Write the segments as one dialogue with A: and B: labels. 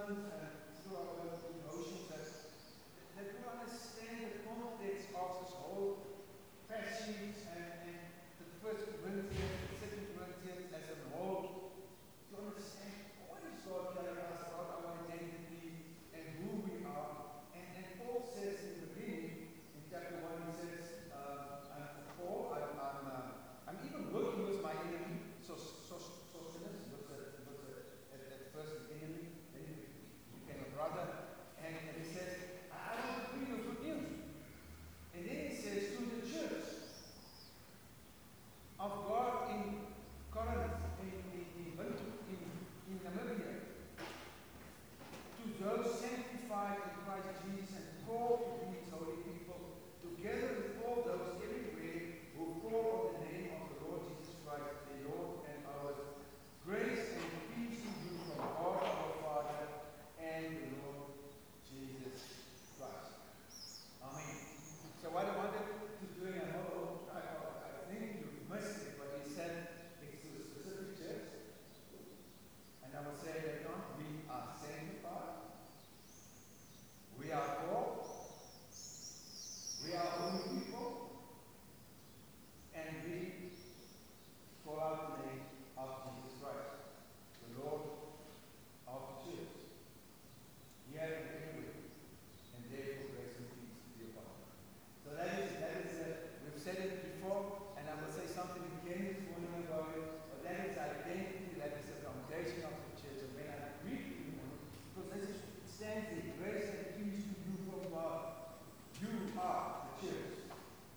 A: sermons and through our local devotions that we understand the context of this whole passage and the First Corinthians, the Second Corinthians as a whole, to understand what is God telling us about our identity and who we are. And Paul says in the beginning, in chapter 1, he says, Paul, I'm even working with my enemy, Sosthenes, was at first an enemy, then he became a brother, and he says, I want to bring you good news. And then he says to the church of God in Corinth, in Namibia, to those sanctified in Christ Jesus and called to be his holy people, together with all those everywhere who call on the name of the Lord Jesus Christ, the Lord and ours. Grace and peace to you from God our Father and the Lord Jesus Christ. Amen. So what I wanted to do, I think you missed it, but he said it's to a specific church. And I will say later on, we are sanctified, we are called, we are holy people, and we call out the name of Jesus Christ, the Lord of the church. Here and everywhere, and therefore grace and peace be upon you. So that is we've said it before, and I will say something again this morning about it, but that is identity, that is the foundation of the church. And when I read it, because this is stands there, grace and peace to you from God. You are the church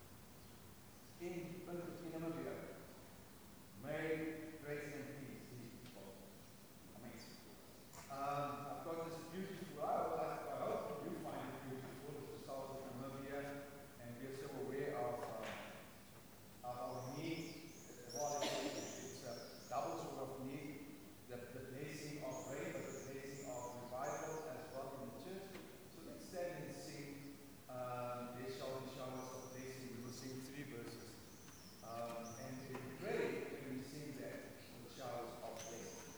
A: in Namibia. May grace and peace be upon you. Amen. I've got this beautiful, I hope you find it beautiful, it's the south of Namibia, and we are so aware of our need. Well, it's a double sort of need, the blessing of rain, but the blessing of revival as well in the church. So let's stand and sing, there shall be showers of blessing. We will sing 3 verses. And we pray when we sing that, for showers of blessing.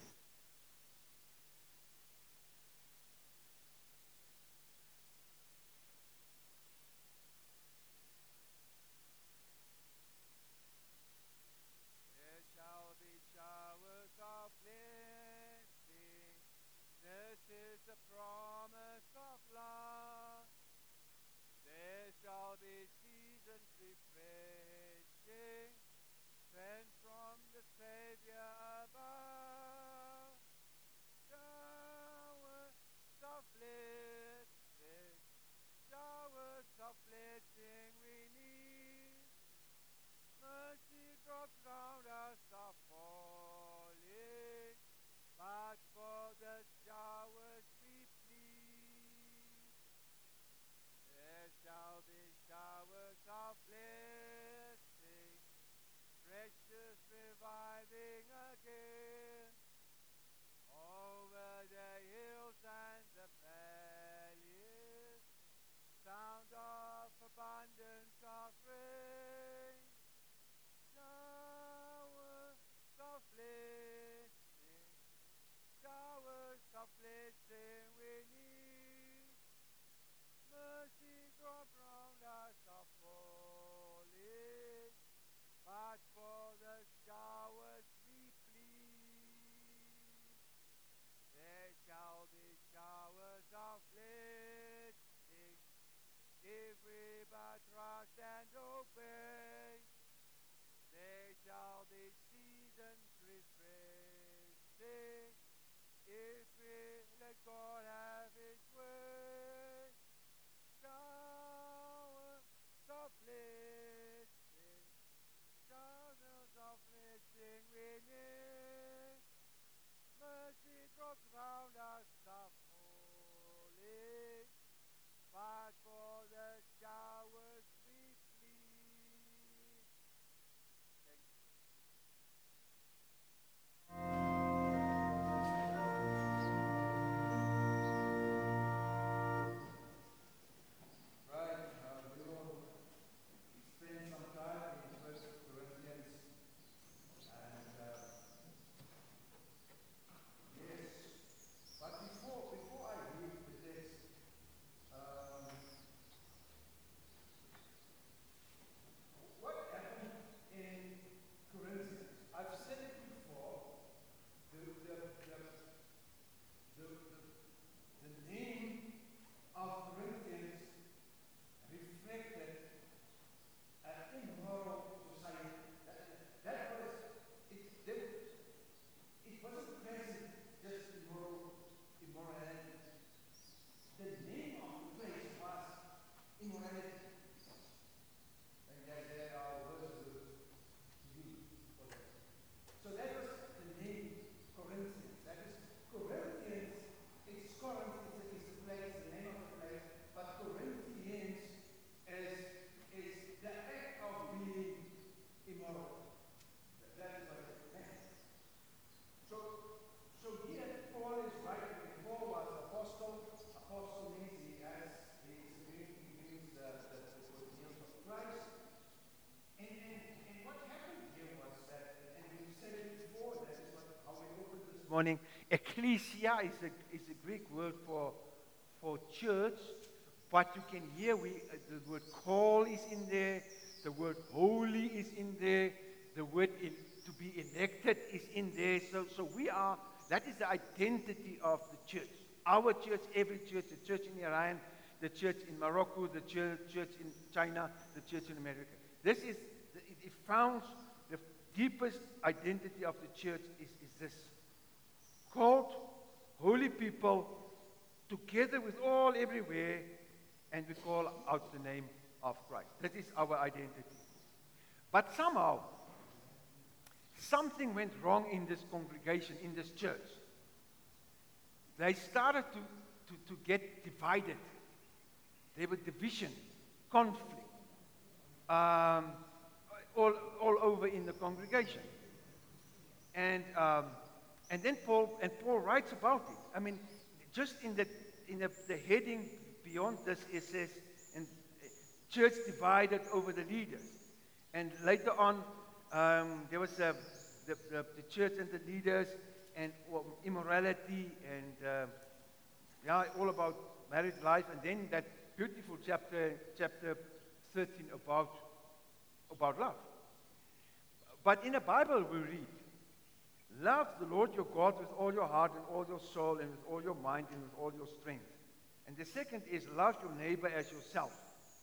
B: There shall be showers of blessing. This is the promise of love. There shall be seasons refreshing, sent from the Savior above. Showers of blessing, showers of blessing we need. Mercy drops round us are falling, but for the showers we plead. There shall be showers of blessing, precious reviving again, over the hills and the valleys, sound of abundance of rain. Showers of blessing, showers of blessing we need. Mercy drop round us are falling, but for the showers we plead. There shall be showers of blessing, if we but trust and obey. There shall be seasons refreshing, if we let God have his way. Showers of blessing, showers of blessing we need. Mercy drops round us are falling, but for the showers we plead. Thank you.
A: morning. Ecclesia is a Greek word for church, but you can hear the word call is in there, the word holy is in there, the word to be elected is in there. So that is the identity of the church. Our church, every church, the church in Iran, the church in Morocco, the church in China, the church in America. It founds the deepest identity of the church is this. Called, holy people, together with all everywhere, and we call out the name of Christ. That is our identity. But somehow, something went wrong in this congregation, in this church. They started to get divided. There were division, conflict, all over in the congregation. And then Paul writes about it. I mean, just in the heading beyond this, it says, and church divided over the leaders. And later on, there was the church and the leaders, and immorality, and all about married life, and then that beautiful chapter 13 about love. But in the Bible we read, love the Lord your God with all your heart and all your soul and with all your mind and with all your strength. And the second is love your neighbor as yourself.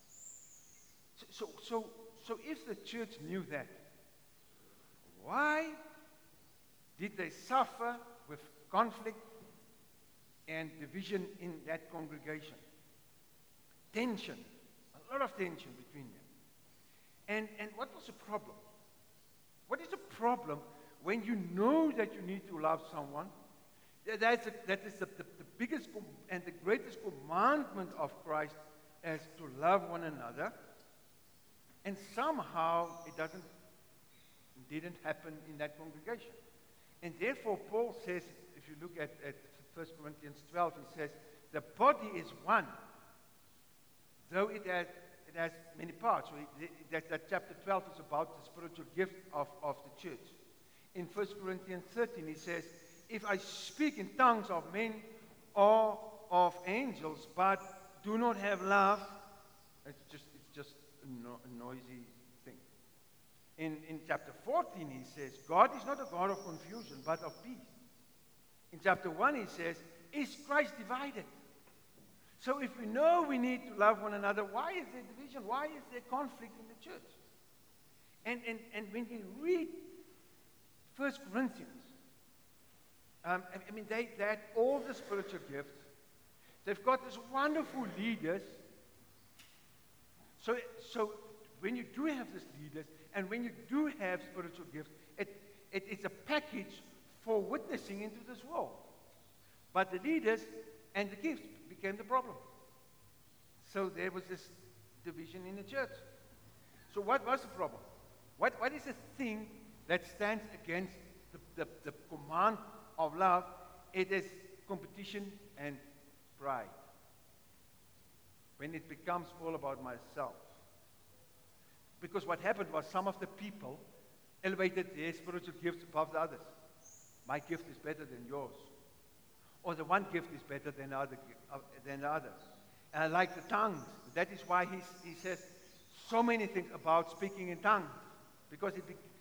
A: So if the church knew that, why did they suffer with conflict and division in that congregation? Tension, a lot of tension between them. And what was the problem? What is the problem when you know that you need to love someone? That is the biggest and the greatest commandment of Christ, as to love one another. And somehow it didn't happen in that congregation. And therefore Paul says, if you look at 1 Corinthians 12, he says, the body is one, though it has many parts. So that chapter 12 is about the spiritual gift of the church. In 1 Corinthians 13, he says, if I speak in tongues of men or of angels, but do not have love, it's just a noisy thing. In chapter 14, he says, God is not a God of confusion, but of peace. In chapter 1, he says, is Christ divided? So if we know we need to love one another, why is there division? Why is there conflict in the church? And when we read 1 Corinthians, they had all the spiritual gifts. They've got these wonderful leaders. So when you do have these leaders, and when you do have spiritual gifts, it's a package for witnessing into this world. But the leaders and the gifts became the problem. So there was this division in the church. So what was the problem? What is the thing that stands against the command of love? It is competition and pride. When it becomes all about myself. Because what happened was some of the people elevated their spiritual gifts above the others. My gift is better than yours. Or the one gift is better than the others. And I like the tongues. That is why he says so many things about speaking in tongues. Because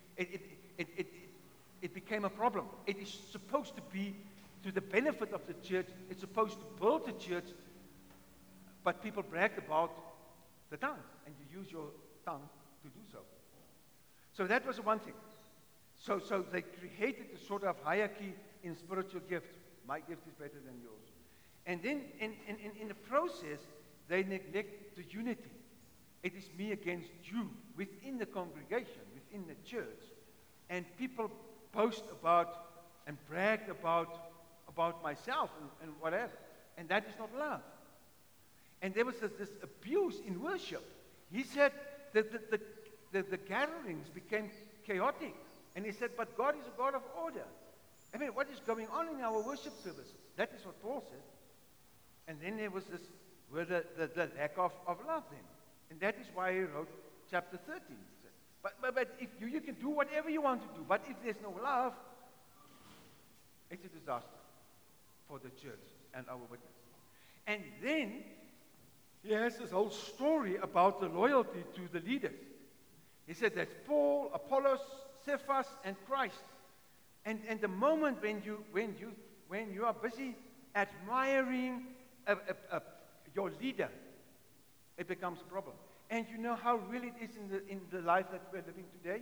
A: it became a problem. It is supposed to be to the benefit of the church. It's supposed to build the church. But people bragged about the tongue. And you use your tongue to do so. So that was one thing. So they created a sort of hierarchy in spiritual gifts. My gift is better than yours. And then in the process, they neglect the unity. It is me against you within the congregation, within the church. And people boast about and brag about myself and whatever. And that is not love. And there was this abuse in worship. He said that the gatherings became chaotic. And he said, but God is a God of order. I mean, what is going on in our worship services? That is what Paul said. And then there was this, the lack of love then. And that is why he wrote chapter 13. But if you can do whatever you want to do, but if there's no love, It's a disaster for the church and our witness. And then he has this whole story about the loyalty to the leaders. He said there's Paul, Apollos, Cephas, and Christ. And the moment when you are busy admiring your leader, it becomes a problem. And you know how real it is in the life that we're living today?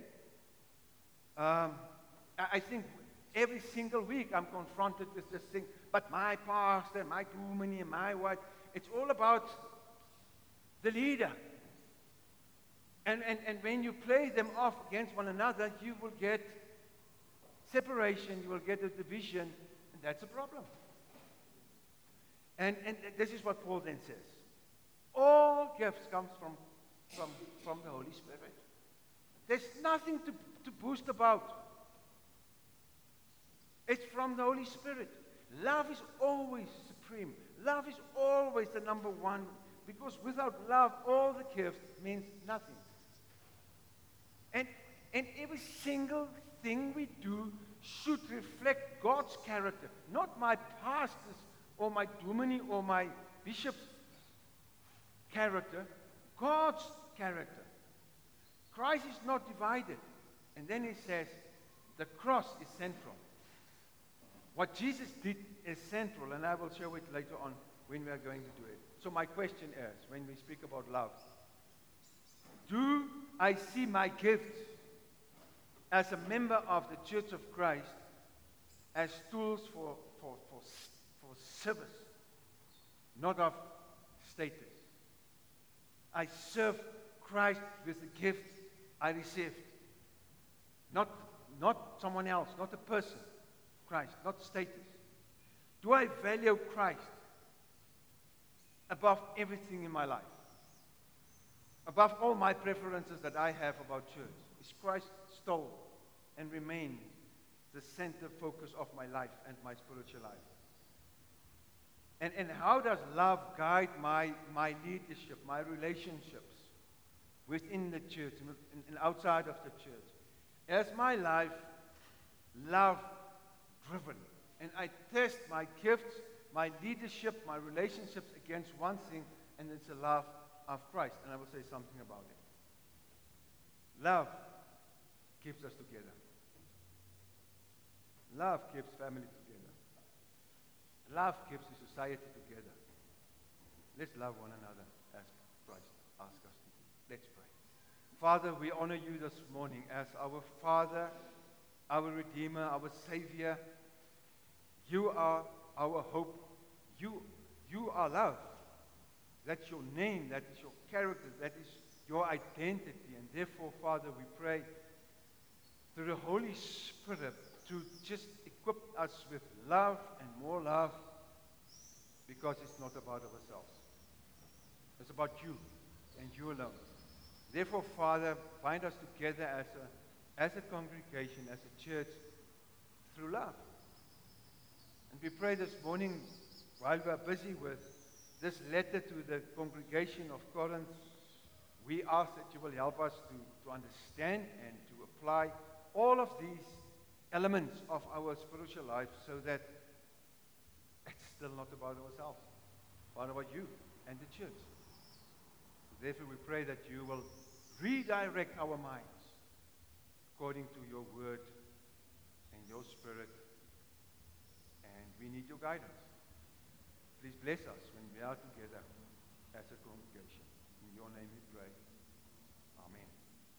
A: I think every single week I'm confronted with this thing. But my pastor, my dominee, my wife, it's all about the leader. And when you play them off against one another, you will get separation, you will get a division, and that's a problem. And this is what Paul then says. All gifts comes from the Holy Spirit. There's nothing to boast about. It's from the Holy Spirit. Love is always supreme. Love is always the number one, because without love, all the gifts means nothing. And every single thing we do should reflect God's character, not my pastor's or my dominee or my bishop's character, God's character. Christ is not divided. And then he says, the cross is central. What Jesus did is central, and I will show it later on when we are going to do it. So my question is, when we speak about love, do I see my gifts as a member of the Church of Christ as tools for service, not of status? I serve Christ with the gift I received. Not someone else, not a person. Christ, not status. Do I value Christ above everything in my life? Above all my preferences that I have about church? Is Christ still and remain the center focus of my life and my spiritual life? And how does love guide my leadership, my relationships within the church and outside of the church? Is my life love-driven? And I test my gifts, my leadership, my relationships against one thing, and it's the love of Christ. And I will say something about it. Love keeps us together. Love keeps family together. Love keeps the society together. Let's love one another as Christ asks us to do. Let's pray. Father, we honor you this morning as our Father, our Redeemer, our Savior. You are our hope. You are love. That's your name. That is your character. That is your identity. And therefore, Father, we pray through the Holy Spirit to just equip us with love and more love, because it's not about ourselves. It's about you and you alone. Therefore, Father, bind us together as a congregation, as a church, through love. And we pray this morning, while we are busy with this letter to the congregation of Corinth, we ask that you will help us to understand and to apply all of these elements of our spiritual life, so that it's still not about ourselves, but about you and the church. Therefore, we pray that you will redirect our minds according to your word and your spirit, and we need your guidance. Please bless us when we are together as a congregation. In your name we pray. Amen.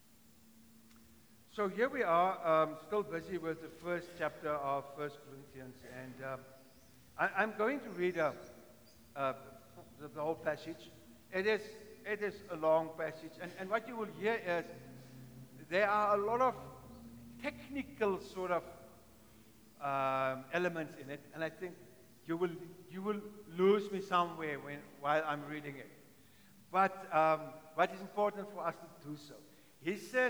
A: So here we are, still busy with the first chapter of 1 Corinthians, and I'm going to read the whole passage. It is a long passage, and what you will hear is there are a lot of technical sort of elements in it, and I think you will lose me somewhere while I'm reading it. But what is important for us to do so? He says,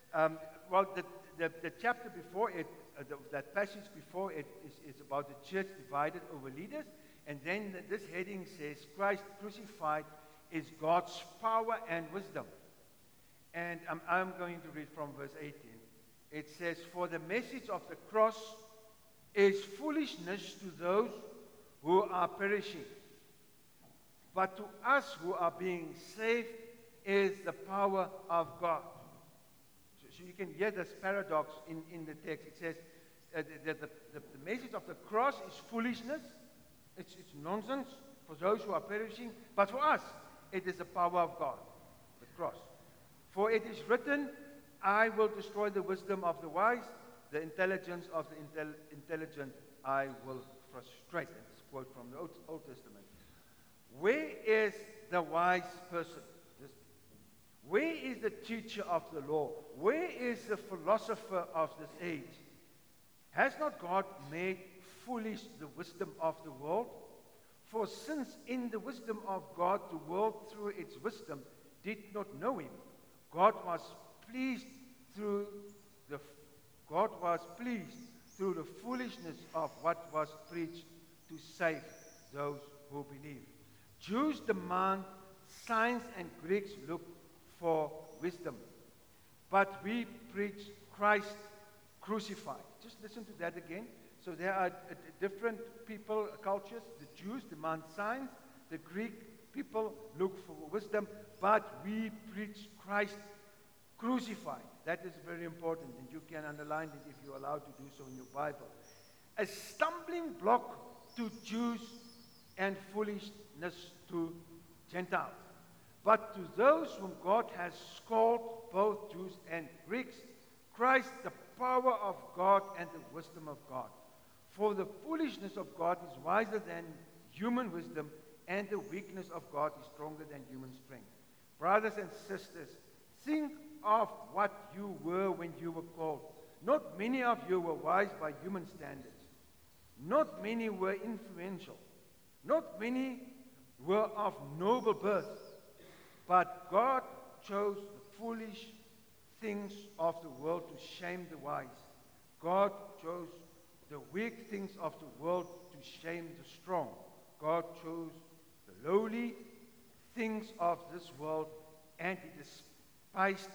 A: the chapter before it, that passage before it is about the church divided over leaders, and then this heading says, Christ crucified is God's power and wisdom. And I'm going to read from verse 18. It says, for the message of the cross is foolishness to those who are perishing. But to us who are being saved is the power of God. So you can hear this paradox in the text. It says that the message of the cross is foolishness. It's nonsense for those who are perishing. But for us, it is the power of God, the cross. For it is written, I will destroy the wisdom of the wise, the intelligence of the intelligent I will frustrate. And it's a quote from the Old Testament. Where is the wise person? Where is the teacher of the law? Where is the philosopher of this age? Has not God made foolish the wisdom of the world? For since in the wisdom of God the world through its wisdom did not know him, God was pleased through the foolishness of what was preached to save those who believe. Jews demand signs and Greeks look for wisdom. But we preach Christ crucified. Just listen to that again. So there are different people, cultures. The Jews demand signs. The Greek people look for wisdom. But we preach Christ crucified. That is very important. And you can underline it if you're allowed to do so in your Bible. A stumbling block to Jews and foolishness to Gentiles. But to those whom God has called, both Jews and Greeks, Christ, the power of God and the wisdom of God. For the foolishness of God is wiser than human wisdom, and the weakness of God is stronger than human strength. Brothers and sisters, think of what you were when you were called. Not many of you were wise by human standards. Not many were influential. Not many were of noble birth. But God chose the foolish things of the world to shame the wise. God chose the weak things of the world to shame the strong. God chose the lowly things of this world and the despised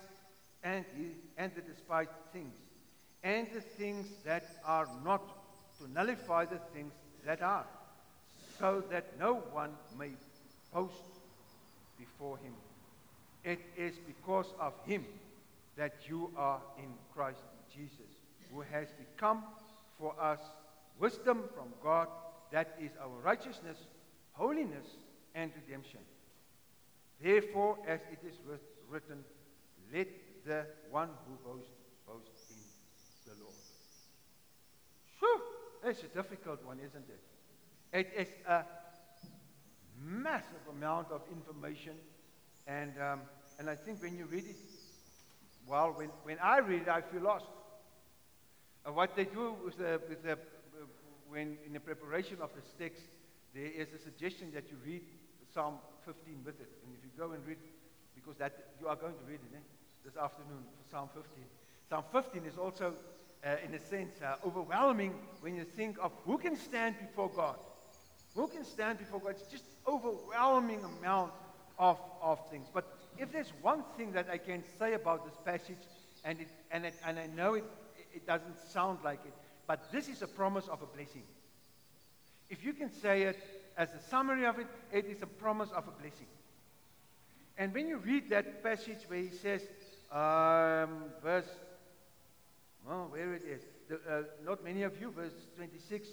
A: things, and the things that are not, to nullify the things that are, so that no one may boast before him. It is because of him that you are in Christ Jesus, who has become for us wisdom from God, that is our righteousness, holiness, and redemption. Therefore, as it is written, let the one who boasts, boast in the Lord. Whew, that's a difficult one, isn't it? It is a massive amount of information, and I think when you read it, well, when I read it, I feel lost. What they do when in the preparation of this text, there is a suggestion that you read Psalm 15 with it, and if you go and read, because that you are going to read it this afternoon for Psalm 15. Psalm 15 is also, in a sense, overwhelming when you think of who can stand before God. Who can stand before God? It's just overwhelming amount of things. But if there's one thing that I can say about this passage, and I know it doesn't sound like it, but this is a promise of a blessing. If you can say it as a summary of it, it is a promise of a blessing. And when you read that passage where he says, where it is, not many of you, verse 26,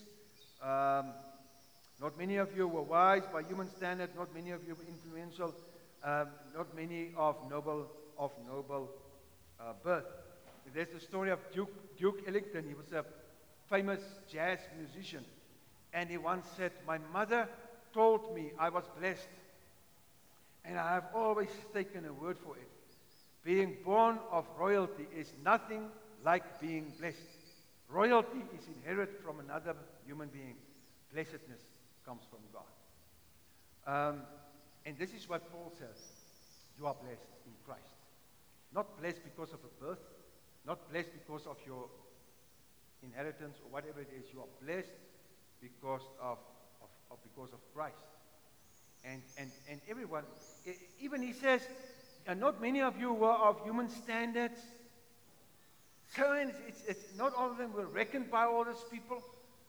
A: not many of you were wise by human standard, not many of you were influential, not many of noble birth. There's the story of Duke Ellington. He was a famous jazz musician, and he once said, "My mother told me I was blessed, and I have always taken a word for it. Being born of royalty is nothing like being blessed. Royalty is inherited from another human being. Blessedness comes from God." And this is what Paul says. You are blessed in Christ. Not blessed because of a birth, not blessed because of your inheritance or whatever it is. You are blessed because of Christ. And everyone, even he says, and not many of you were of human standards. So it's not all of them were reckoned by all these people.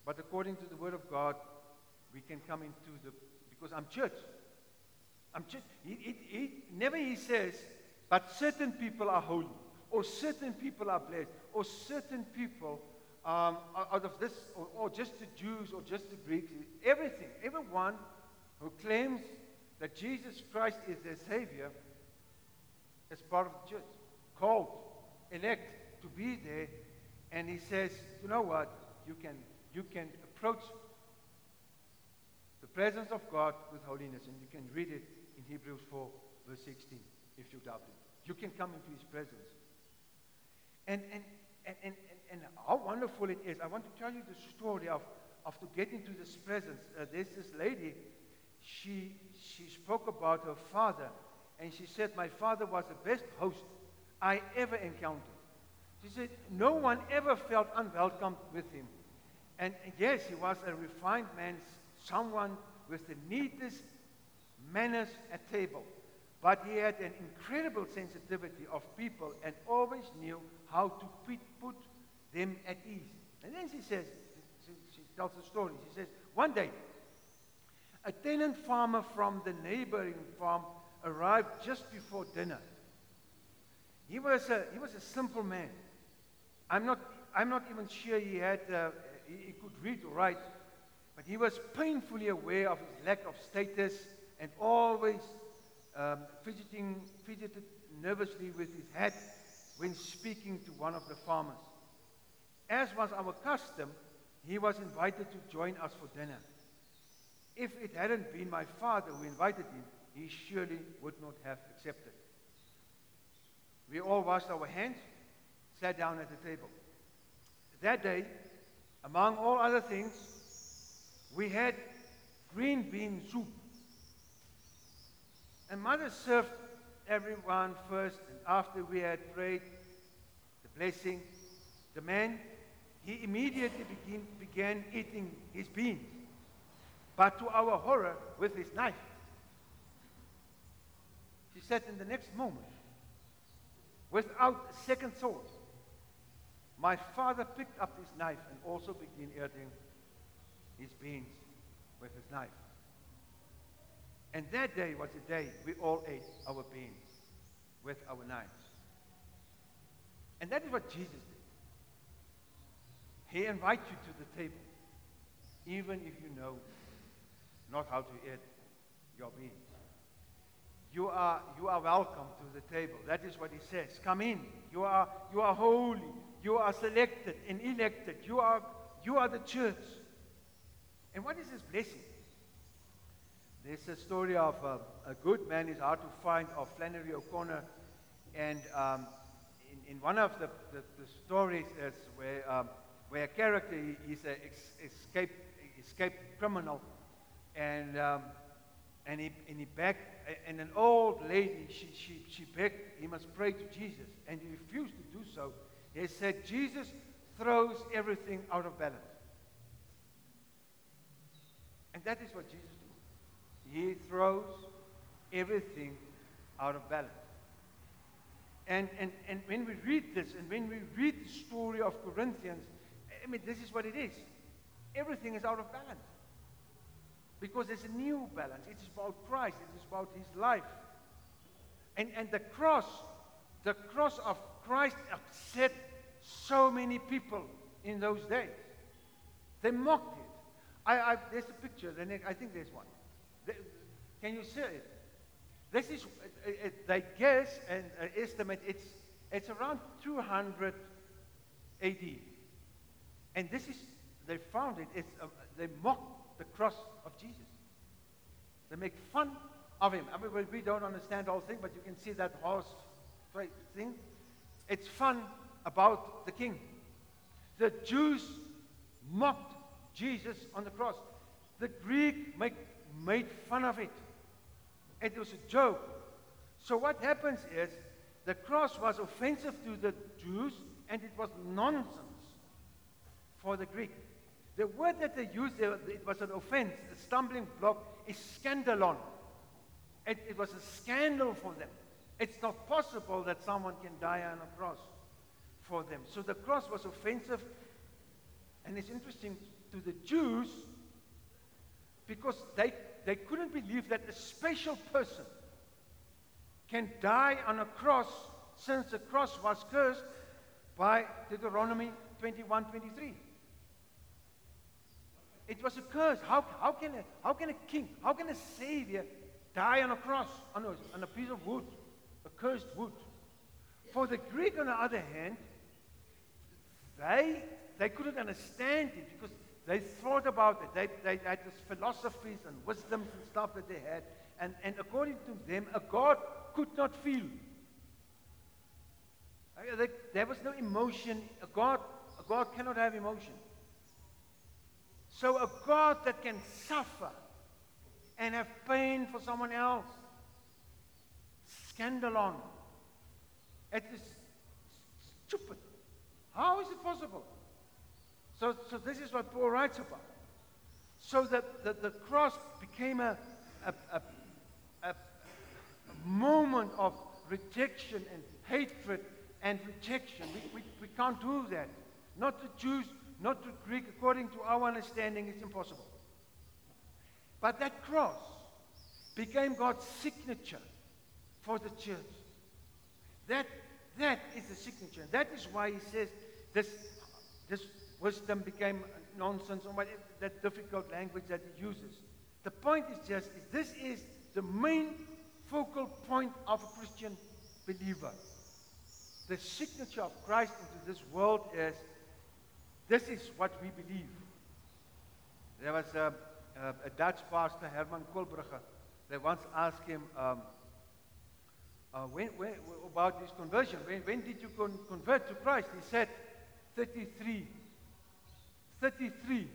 C: But according to the Word of God, we can come into because I'm church. I'm church. He says, but certain people are holy, or certain people are blessed, or certain people out of this, or just the Jews, or just the Greeks. Everything, everyone who claims that Jesus Christ is their Savior is part of the church, called, elect to be there. And he says, you know what? You can approach the presence of God with holiness, and you can read it in Hebrews 4, verse 16, if you doubt it. You can come into His presence. And how wonderful it is. I want to tell you the story of to get into this presence. There's this lady, she spoke about her father, and she said, my father was the best host I ever encountered. She said, no one ever felt unwelcome with him. And yes, he was a refined man, someone with the neatest manners at table. But he had an incredible sensitivity of people and always knew how to put them at ease. And then she says, she tells a story. She says, one day, a tenant farmer from the neighboring farm arrived just before dinner. He was a simple man. I'm not even sure he could read or write, but he was painfully aware of his lack of status and always fidgeted nervously with his hat when speaking to one of the farmers. As was our custom, he was invited to join us for dinner. If it hadn't been my father who invited him, he surely would not have accepted. We all washed our hands, sat down at the table. That day, among all other things, we had green bean soup. And Mother served everyone first, and after we had prayed the blessing, the man, he immediately began eating his beans, but to our horror, with his knife. She said in the next moment, without a second thought, my father picked up his knife and also began eating his beans with his knife. And that day was the day we all ate our beans with our knives. And that is what Jesus did. He invites you to the table, even if you know not how to eat your beans. You are welcome to the table. That is what he says. Come in. You are holy. You are selected and elected. You are the church. And what is this blessing? There's a story of a good man is hard to find, of Flannery O'Connor. And in one of the stories is where a character is an escaped criminal, and he begged, and an old lady, she begged he must pray to Jesus, and he refused to do so. He said, Jesus throws everything out of balance. And that is what Jesus does. He throws everything out of balance. And when we read this, and when we read the story of Corinthians, I mean, this is what it is. Everything is out of balance. Because there's a new balance. It is about Christ. It is about His life. And the cross of Christ upset so many people in those days. They mocked it. There's a picture. I think there's one. Can you see it? This is, they guess and estimate it's around 200 AD. And this is, they found it, they mocked the cross of Jesus. They make fun of him. I mean, we don't understand the whole thing, but you can see that horse thing. It's fun about the king. The Jews mocked Jesus on the cross. The Greek made fun of it. It was a joke. So what happens is, the cross was offensive to the Jews, and it was nonsense for the Greek. The word that they used there, it was an offense, a stumbling block, is scandalon. It was a scandal for them. It's not possible that someone can die on a cross for them. So the cross was offensive. And it's interesting to the Jews because they couldn't believe that a special person can die on a cross, since the cross was cursed by Deuteronomy 21:23. It was a curse. How can a king, how can a savior die on a cross, on a piece of wood, a cursed wood? For the Greek, on the other hand, they couldn't understand it because they thought about it. They had these philosophies and wisdoms and stuff that they had. And according to them, a God could not feel. There was no emotion. A God cannot have emotion. So a God that can suffer and have pain for someone else. Scandalon. It is stupid. How is it possible? So this is what Paul writes about. So that the cross became a moment of rejection and hatred and rejection. We can't do that. Not to Jews, not to Greek. According to our understanding, it's impossible. But that cross became God's signature for the church. That is the signature. That is why he says this wisdom became nonsense, or whatever, that difficult language that he uses. The point is just, this is the main focal point of a Christian believer. The signature of Christ into this world is, this is what we believe. There was a Dutch pastor, Herman Kolbrugge. They once asked him when about his conversion. When did you convert to Christ? He said, 33. 33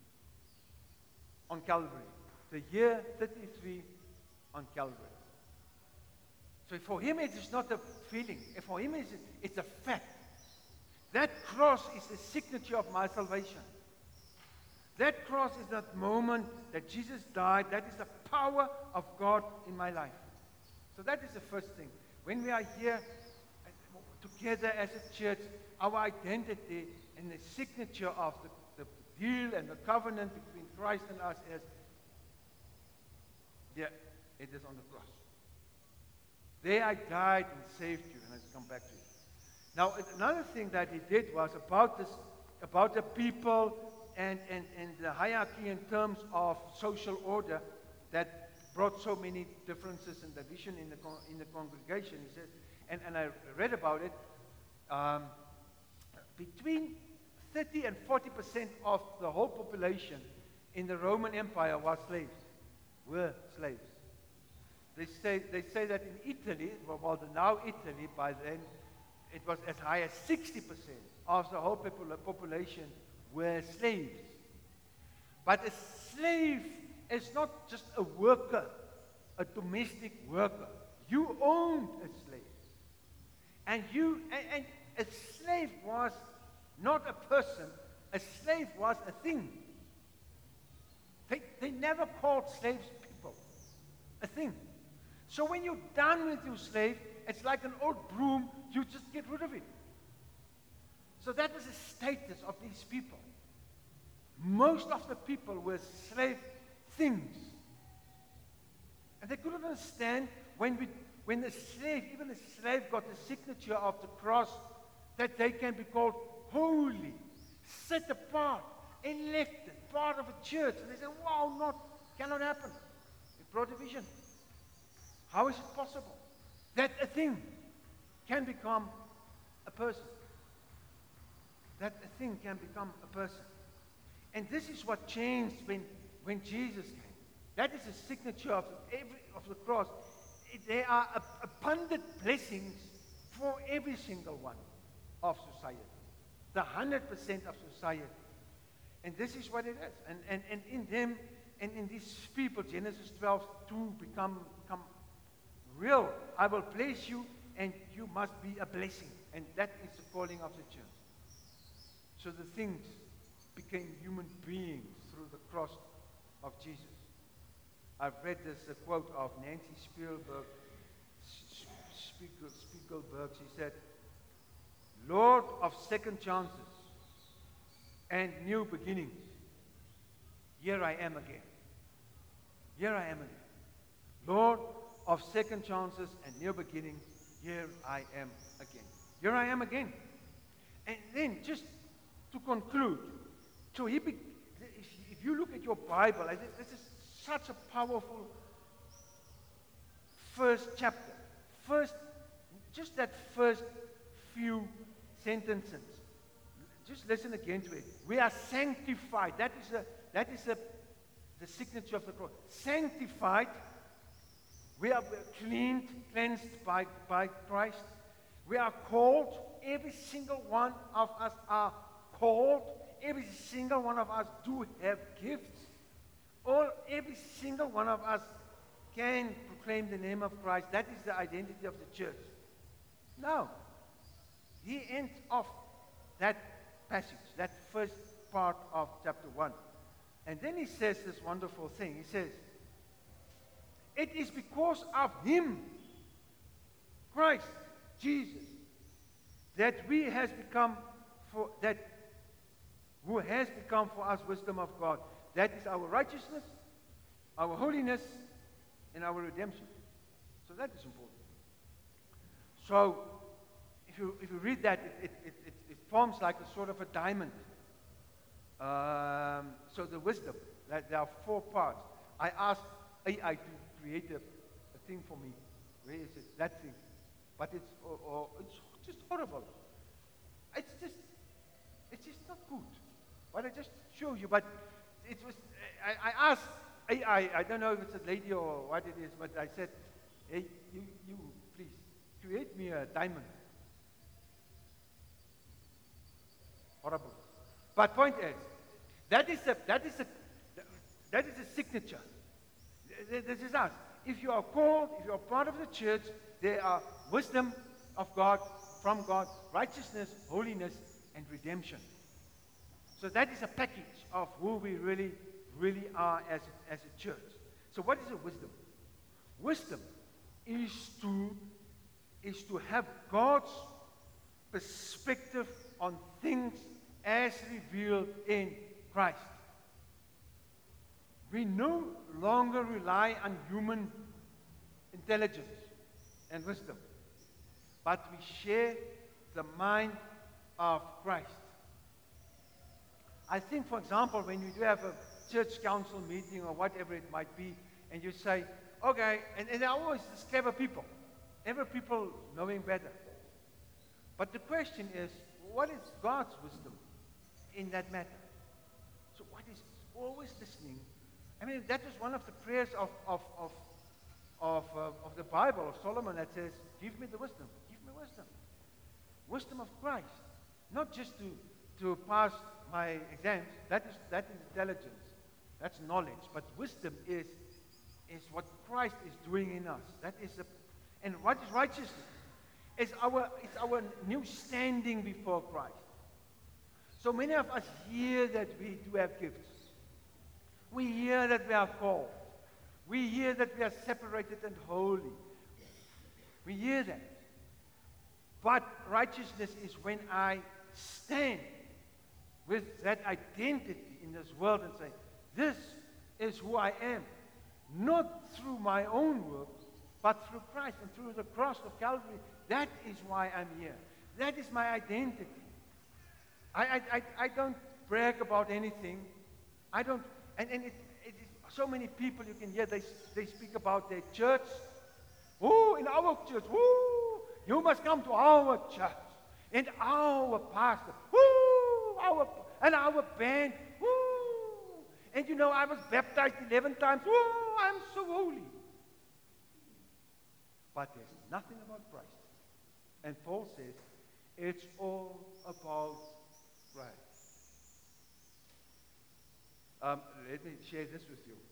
C: on Calvary. The year 33 on Calvary. So for him it is not a feeling. For him it's a fact. That cross is the signature of my salvation. That cross is that moment that Jesus died. That is the power of God in my life. So that is the first thing. When we are here together as a church, our identity and the signature of the deal and the covenant between Christ and us is, yeah, it is on the cross. There I died and saved you, and I'll come back to it. Now, another thing that he did was about the people and the hierarchy in terms of social order that brought so many differences and division in the congregation. He said, and I read about it, between 30 and 40% of the whole population in the Roman Empire were slaves. They say that in Italy, now Italy, by then, it was as high as 60% of the whole population were slaves. But a slave is not just a worker, a domestic worker. You owned a slave. And a slave was not a person, a slave was a thing. They never called slaves people, a thing. So when you're done with your slave, it's like an old broom, you just get rid of it. So that was the status of these people. Most of the people were slave things. And they couldn't understand when the slave, even the slave got the signature of the cross, that they can be called holy, set apart, elected, part of a church. And they say, wow, cannot happen. It brought division. How is it possible that a thing can become a person? That a thing can become a person. And this is what changed when Jesus came. That is the signature of the cross. There are abundant blessings for every single one of society. The 100% of society. And this is what it is. And in them, and in these people, Genesis 12:2 become real. I will bless you, and you must be a blessing. And that is the calling of the church. So the things became human beings through the cross of Jesus. I've read this quote of Nancy Spiegelberg. She said, Lord of second chances and new beginnings, here I am again. Here I am again. Lord of second chances and new beginnings, here I am again. Here I am again. And then just to conclude, so if you look at your Bible, I think this is such a powerful first chapter. Just that first few sentences. Just listen again to it. We are sanctified. That is the signature of the cross. Sanctified. We are cleansed by Christ. We are called. Every single one of us are called. Every single one of us do have gifts. Every single one of us can proclaim the name of Christ. That is the identity of the church. Now, he ends off that passage, that first part of chapter 1. And then he says this wonderful thing. He says, it is because of him, Christ, Jesus, that who has become for us wisdom of God. That is our righteousness, our holiness, and our redemption. So that is important. So if you read that, it forms like a sort of a diamond. So the wisdom, that there are 4 parts. I asked AI to create a thing for me. Where is it? That thing. But it's just horrible. It's just not good. But I just show you. But it was. I asked AI. I don't know if it's a lady or what it is. But I said, hey, you please create me a diamond. Horrible. But point is, that is a signature. This is us. If you are called, if you are part of the church, there are wisdom of God, from God, righteousness, holiness, and redemption. So that is a package of who we really, really are as a church. So what is a wisdom? Wisdom is to have God's perspective on things as revealed in Christ. We no longer rely on human intelligence and wisdom, but we share the mind of Christ. I think, for example, when you do have a church council meeting or whatever it might be, and you say, okay, and there are always these clever people knowing better. But the question is, what is God's wisdom in that matter? So what is always listening? I mean, that was one of the prayers of the Bible, of Solomon, that says, give me the wisdom. Give me wisdom. Wisdom of Christ. Not just to pass my exams. That is intelligence. That's knowledge. But wisdom is what Christ is doing in us. That is and what is righteousness? It's our new standing before Christ. So many of us hear that we do have gifts. We hear that we are called. We hear that we are separated and holy. We hear that. But righteousness is when I stand with that identity in this world and say, this is who I am. Not through my own works, but through Christ and through the cross of Calvary. That is why I'm here. That is my identity. I don't brag about anything. I don't, and it is so many people you can hear, they speak about their church. Oh, in our church, oh, you must come to our church. And our pastor, our band, and you know, I was baptized 11 times, I'm so holy. But there's nothing about Christ. And Paul says, it's all about Christ. Let me share this with you.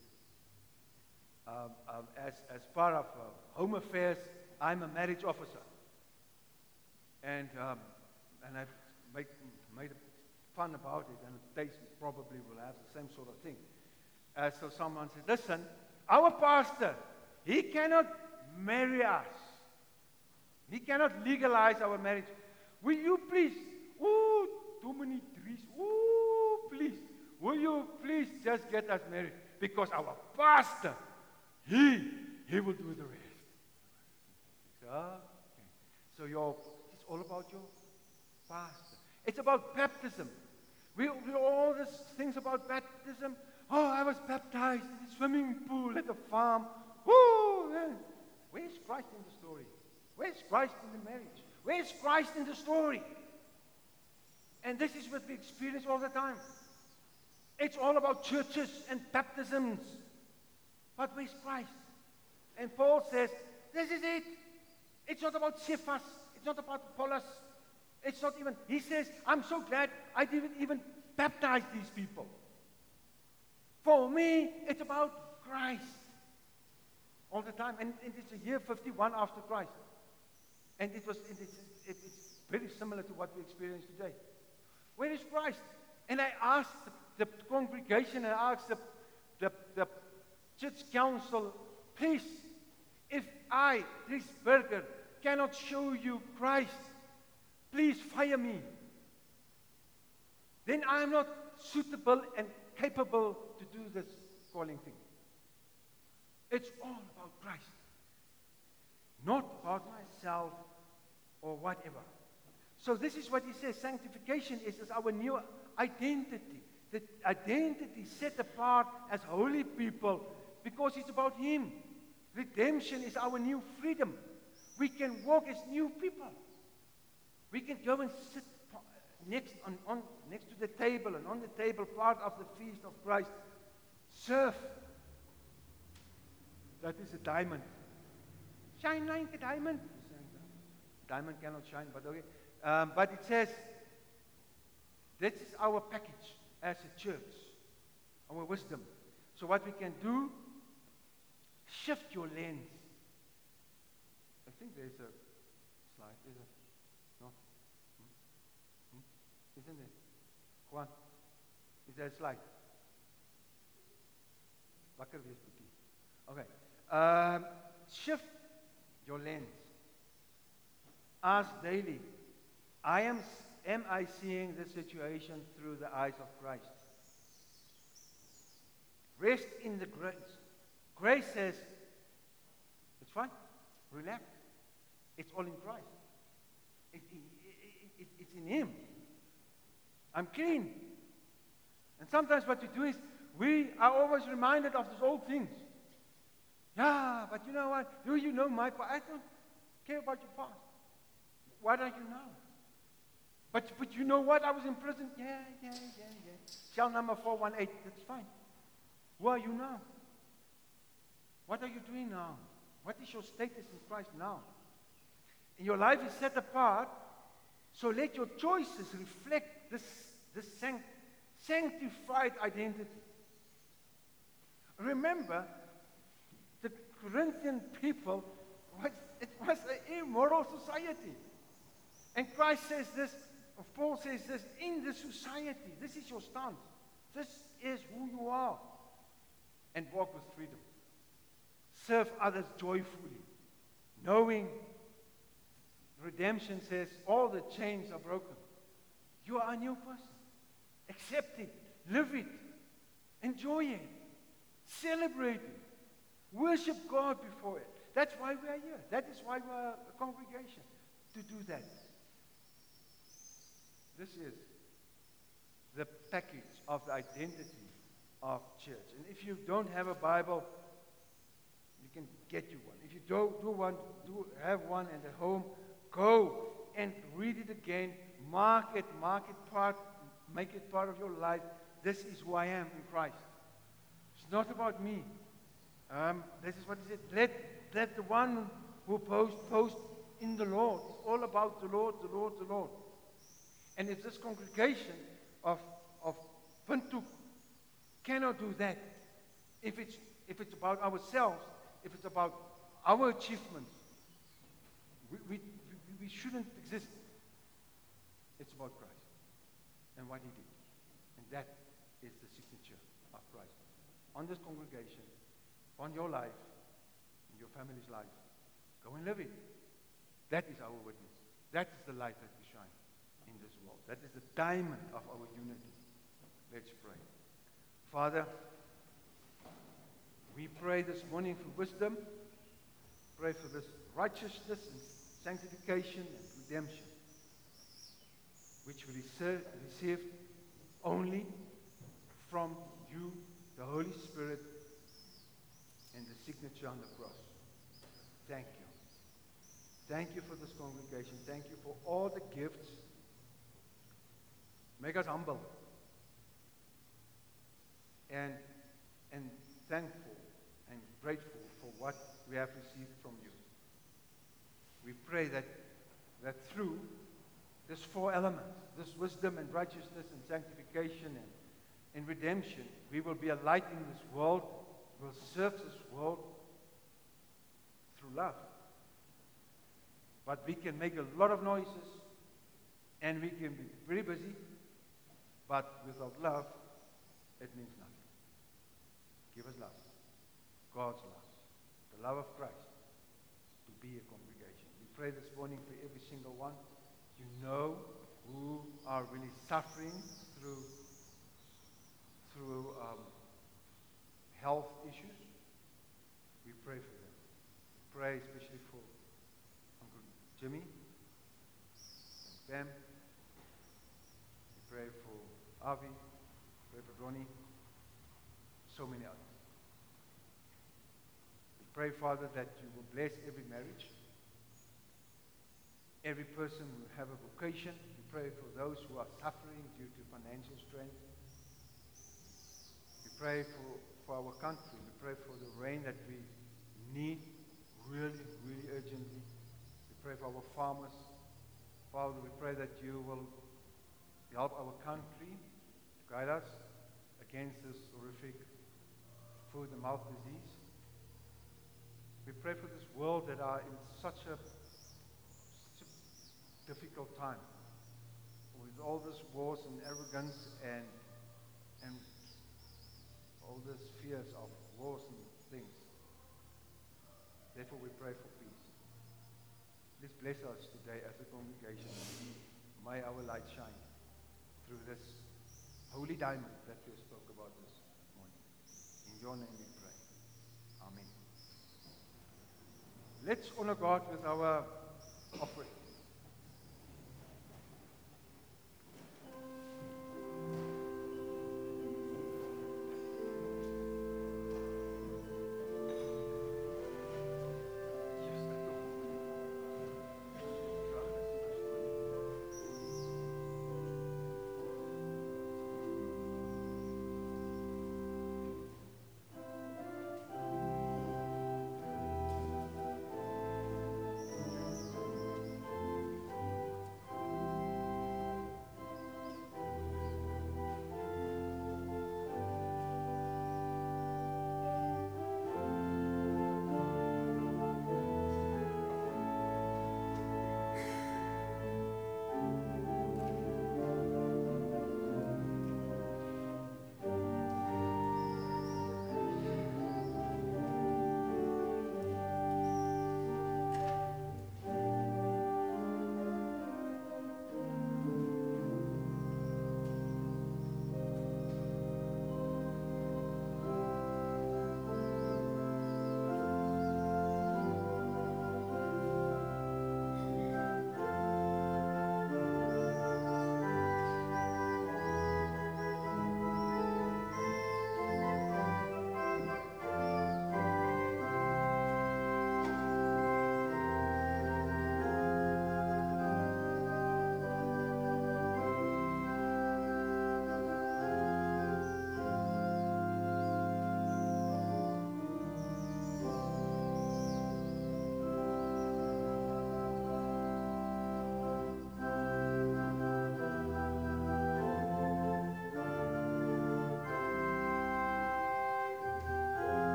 C: As part of Home Affairs, I'm a marriage officer. And I've made fun about it, and they probably will have the same sort of thing. So someone said, listen, our pastor, he cannot marry us. He cannot legalize our marriage. Will you please, too many trees, please, will you please just get us married? Because our pastor, he will do the rest. Okay. So it's all about your pastor. It's about baptism. We all these things about baptism. Oh, I was baptized in the swimming pool at the farm. Woo! Where's Christ in the story? Where's Christ in the marriage? Where's Christ in the story? And this is what we experience all the time. It's all about churches and baptisms. But where's Christ? And Paul says, this is it. It's not about Cephas. It's not about Apollos. It's not even, he says, I'm so glad I didn't even baptize these people. For me, it's about Christ. All the time. And it's the year 51 after Christ. And it's very similar to what we experience today. Where is Christ? And I asked the congregation, I asked the church council, please, if I, Dries Burger, cannot show you Christ, please fire me. Then I am not suitable and capable to do this calling thing. It's all about Christ. Not about myself or whatever. So this is what he says. Sanctification is our new identity. The identity set apart as holy people because it's about him. Redemption is our new freedom. We can walk as new people. We can go and sit next to the table, and on the table, part of the feast of Christ. Serve. That is a diamond. Shine like a diamond. Diamond cannot shine, but okay. But it says, this is our package as a church, our wisdom. So what we can do, shift your lens. I think there's a slide. Is it? No? Isn't there? Juan, is there a slide? Wakker wees, boetie. Okay. Shift your lens. Ask daily, am I seeing this situation through the eyes of Christ? Rest in the grace. Grace says, it's fine, relax. It's all in Christ. It's in him. I'm clean. And sometimes what we do is, we are always reminded of these old things. Yeah, but you know what? Do you know my past? I don't care about your past. What are you now? But you know what? I was in prison. Yeah. Cell number 418. That's fine. Who are you now? What are you doing now? What is your status in Christ now? And your life is set apart. So let your choices reflect this sanctified identity. Remember, the Corinthian people, it was an immoral society. And Christ says this, or Paul says this, in the society, this is your stance. This is who you are. And walk with freedom. Serve others joyfully. Knowing redemption says all the chains are broken. You are a new person. Accept it. Live it. Enjoy it. Celebrate it. Worship God before it. That's why we are here. That is why we are a congregation. To do that. This is the package of the identity of church. And if you don't have a Bible, you can get you one. If you don't have one at home, go and read it again. Mark it part, make it part of your life. This is who I am in Christ. It's not about me. This is what he said. Let the one who post in the Lord. It's all about the Lord, the Lord, the Lord. And if this congregation of Windhoek cannot do that, if it's about ourselves, if it's about our achievements, we shouldn't exist. It's about Christ and what he did. And that is the signature of Christ. On this congregation, on your life, in your family's life, go and live it. That is our witness. That is the light that we shine in this world. That is the diamond of our unity. Let's pray. Father, we pray this morning for wisdom. Pray for this righteousness and sanctification and redemption, which we received only from you, the Holy Spirit, and the signature on the cross. Thank you. Thank you for this congregation. Thank you for all the gifts. Make us humble and thankful and grateful for what we have received from you. We pray that through these four elements, this wisdom and righteousness and sanctification and redemption, we will be a light in this world, will serve this world through love. But we can make a lot of noises and we can be very busy, but without love, it means nothing. Give us love, God's love, the love of Christ, to be a congregation. We pray this morning for every single one. You know who are really suffering through health issues. We pray for them. We pray especially for Uncle Jimmy and Pam. We pray for Avi. We pray for Ronnie. So many others. We pray, Father, that you will bless every marriage, every person who have a vocation. We pray for those who are suffering due to financial strain. We pray for our country. We pray for the rain that we need really, really urgently. We pray for our farmers. Father, we pray that you will help our country to guide us against this horrific foot and mouth disease. We pray for this world that are in such a difficult time with all this wars and arrogance and all these fears of wars and things. Therefore we pray for peace. Please bless us today as a congregation. May our light shine through this holy diamond that we spoke about this morning. In your name we pray. Amen. Let's honor God with our offering.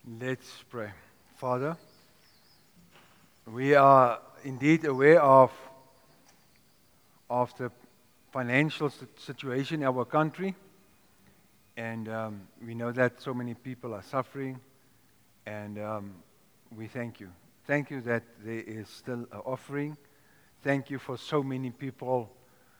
C: Let's pray. Father, we are indeed aware of the financial situation in our country, and we know that so many people are suffering, and we thank you. Thank you that there is still an offering. Thank you for so many people,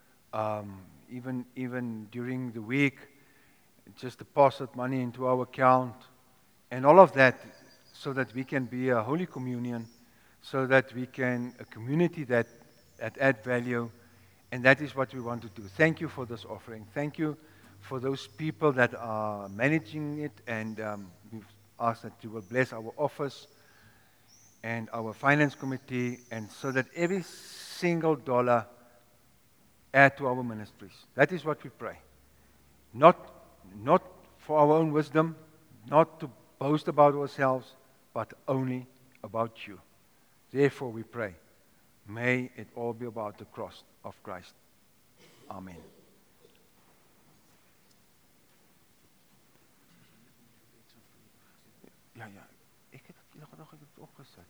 C: even during the week, just deposit money into our account, and all of that, so that we can be a Holy Communion, so that we can a community that add value, and that is what we want to do. Thank you for this offering. Thank you for those people that are managing it, and we've asked that you will bless our office and our finance committee, and so that every single dollar add to our ministries. That is what we pray. Not for our own wisdom, not to boast about ourselves, but only about you. Therefore we pray, may it all be about the cross of Christ. Amen. Ja, ik heb het nog opgezet.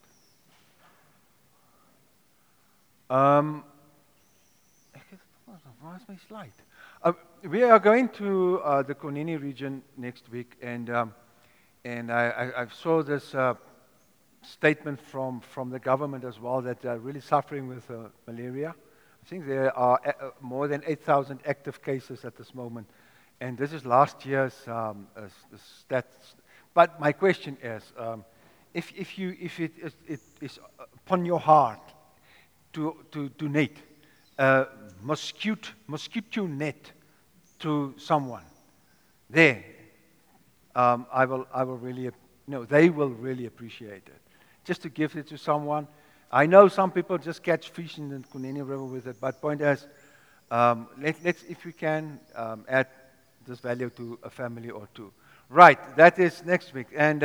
C: Waar is my slide? We are going to the Kunene region next week, and I saw this statement from the government as well, that they are really suffering with malaria. I think there are more than 8,000 active cases at this moment, and this is last year's stats. But my question is, if it is upon your heart to donate a mosquito net to someone, there, I will really, they will really appreciate it. Just to give it to someone. I know some people just catch fish in the Kunene River with it, but point is, let's, if we can, add this value to a family or two. Right, that is next week. And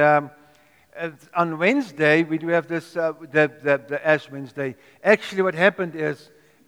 C: on Wednesday, we do have this, the Ash Wednesday. Actually, what happened is,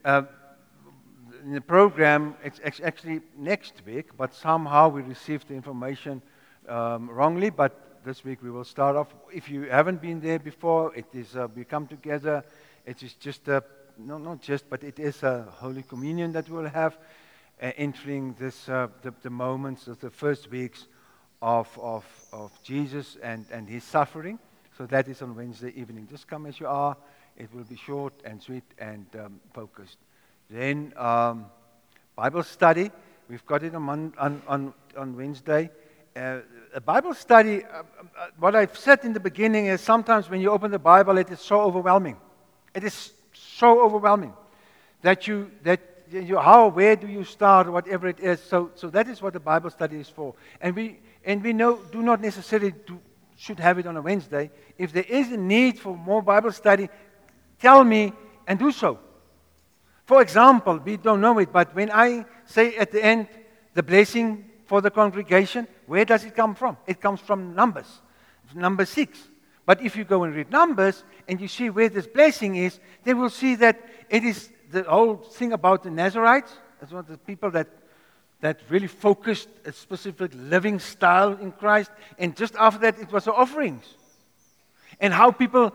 C: in the program, it's actually next week, but somehow we received the information wrongly, but this week we will start off. If you haven't been there before, it is, we come together. It is just not just, but it is a Holy Communion that we'll have, entering this, the moments of the first weeks of Jesus and his suffering. So that is on Wednesday evening. Just come as you are. It will be short and sweet and focused. Then Bible study. We've got it on Wednesday. A Bible study, what I've said in the beginning is sometimes when you open the Bible, it is so overwhelming. It is so overwhelming that where do you start, whatever it is. So that is what the Bible study is for. And we do not necessarily should have it on a Wednesday. If there is a need for more Bible study, tell me and do so. For example, we don't know it, but when I say at the end, the blessing for the congregation, where does it come from? It comes from Numbers, number 6. But if you go and read Numbers and you see where this blessing is, then we'll see that it is the whole thing about the Nazarites. That's one of the people that really focused a specific living style in Christ. And just after that, it was the offerings. And how people,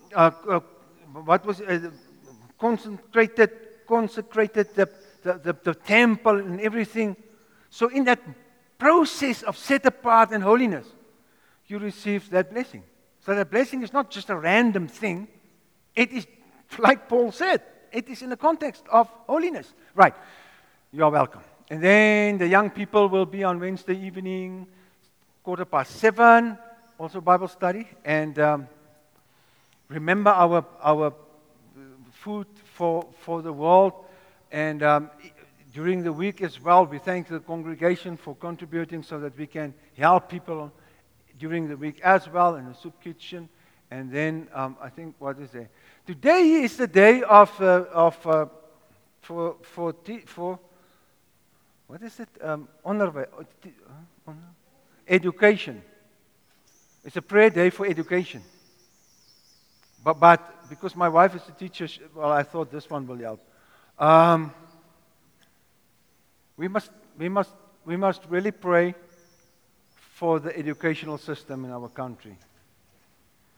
C: consecrated the temple and everything. So in that process of set apart and holiness, you receive that blessing. So that blessing is not just a random thing. It is, like Paul said, it is in the context of holiness. Right. You are welcome. And then the young people will be on Wednesday evening, 7:15, also Bible study. And remember our food for the world. And during the week as well, we thank the congregation for contributing so that we can help people during the week as well in the soup kitchen. And then I think, what is it? Today is the day for what is it? Education. It's a prayer day for education. But because my wife is a teacher, I thought this one will help. We must really pray for the educational system in our country.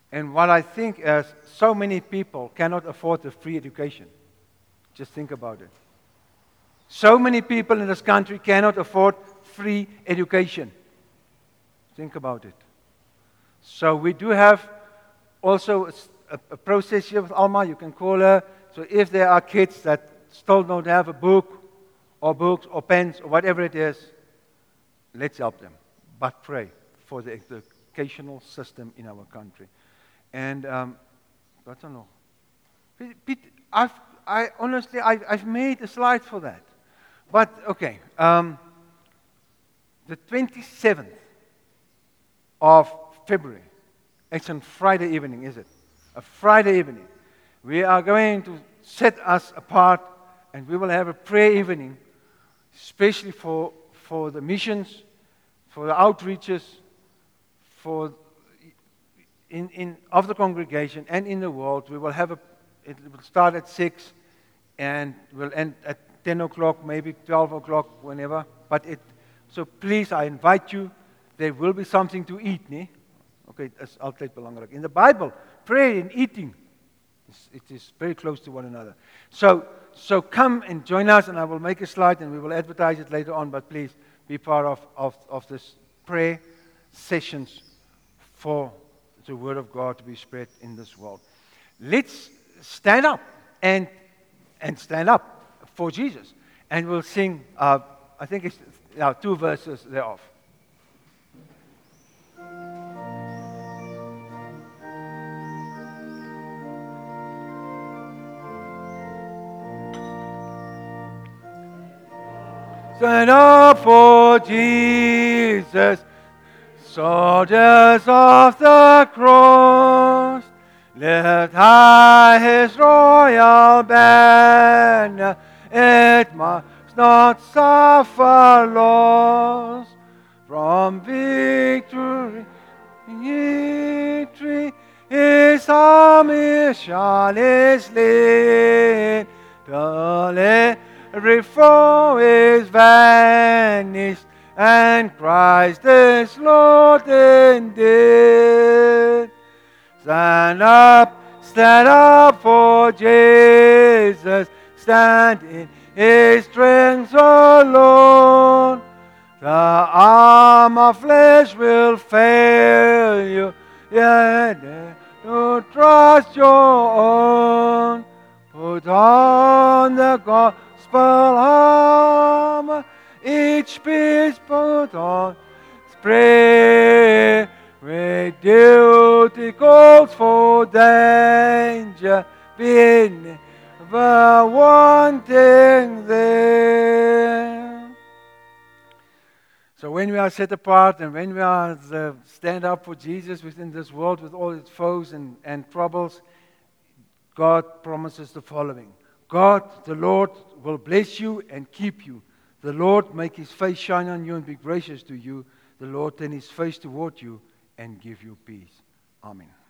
C: And what I think is so many people cannot afford a free education. Just think about it. So many people in this country cannot afford free education. Think about it. So we do have also a process here with Alma. You can call her. So if there are kids that still don't have a book or books or pens or whatever it is, let's help them. But pray for the educational system in our country. And I don't know. Pete, I honestly, I've made a slide for that. But, okay, the 27th of February, it's on Friday evening, is it? A Friday evening. We are going to set us apart, and we will have a prayer evening, especially for the missions, for the outreaches, for of the congregation and in the world. We will have it will start at 6 and will end at 10 o'clock, maybe 12 o'clock, whenever. So please, I invite you. There will be something to eat, nee? Okay, dat is altyd belangrijk. In the Bible, prayer and eating, it is very close to one another. So come and join us, and I will make a slide, and we will advertise it later on, but please be part of this prayer sessions for the Word of God to be spread in this world. Let's stand up and stand up for Jesus. And we'll sing, I think it's 2 verses thereof. Stand up for Jesus, soldiers of the cross. Lift high his royal banner, it must not suffer loss. From victory, victory, his army shall is lead, till every foe is vanished, and Christ is Lord indeed. Stand up for Jesus, stand in his strength alone. The arm of flesh will fail you, yet to trust your own. Put on the gospel armor, each piece put on, spread where duty calls for danger, be never wanting there. So when we are set apart and when we are stand up for Jesus within this world with all its foes and troubles, God promises the following. God, the Lord, will bless you and keep you. The Lord make his face shine on you and be gracious to you. The Lord turn his face toward you and give you peace. Amen.